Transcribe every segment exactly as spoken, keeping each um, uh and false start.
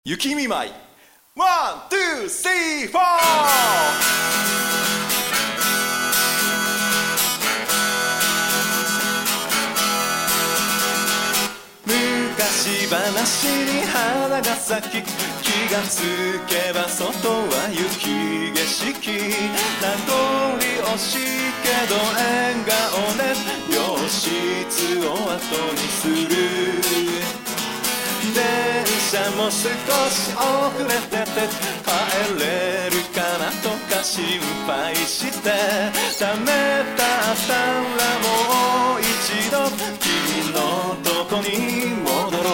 雪見舞いワン、ツー、スリー、フォー。昔話に花が咲き、気がつけば外は雪景色。名残惜しいけど笑顔で病室を後にする。電車も少し遅れてて帰れるかなとか心配してためたったらもう一度君のとこに戻ろう。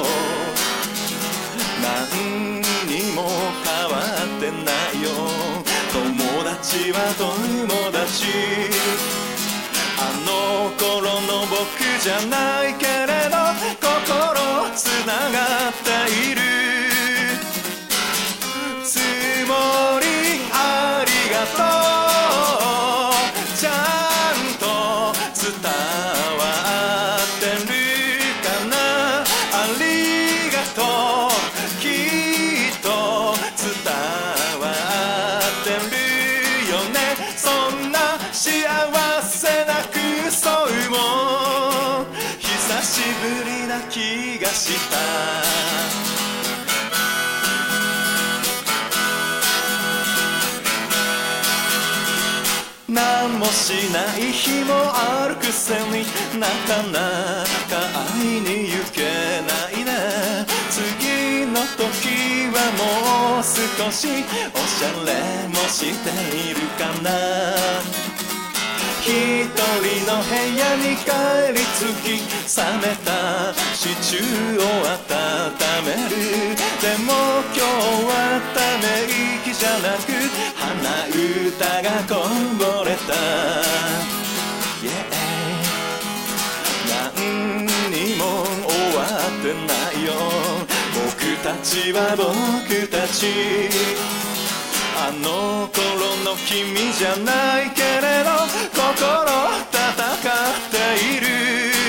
何にも変わってないよ。友達は友達、あの頃の僕じゃないけれど心つながっている。つもりありがとう、ちゃんと伝わってるかな。ありがとう、きっと伝わってるよね。そんな幸せなくそうも久しぶりな気がした。何もしない日もあるくせになかなか会いに行けないね。次の時はもう少しおしゃれもしているかな。一人の部屋に帰り着き冷めたシチューを温める。でも今日はため息じゃなく鼻歌がこぼれた、yeah、何にも終わってないよ。僕たちは僕たち、あの頃の君じゃないけれど心戦っている。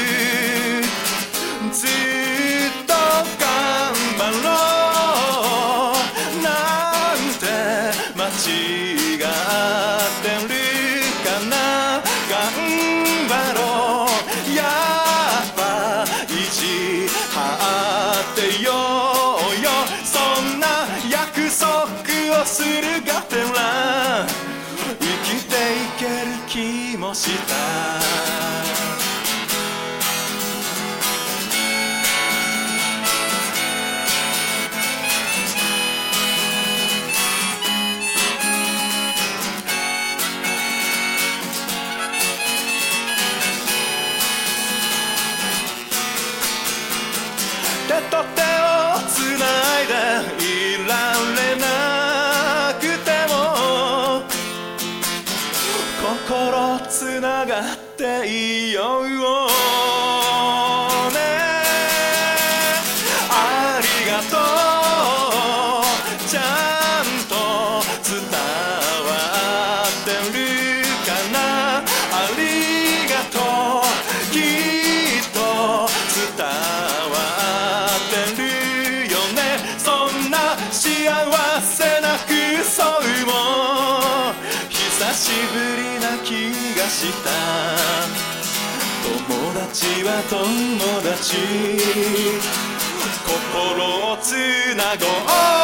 ずっと頑張ろうなんて間違ってるかな。頑張ろう、やっぱ意地張ってようよ。そんな約束をするがてら生きていける気もした。手と手をつないでいられなくても心つながっていようね。ありがとう、ちゃんと伝わってるかな。ありがとう、きっと伝わってるよね。そんな幸せなくそうも久しぶりな気がした。友達は友達、心をつなごう。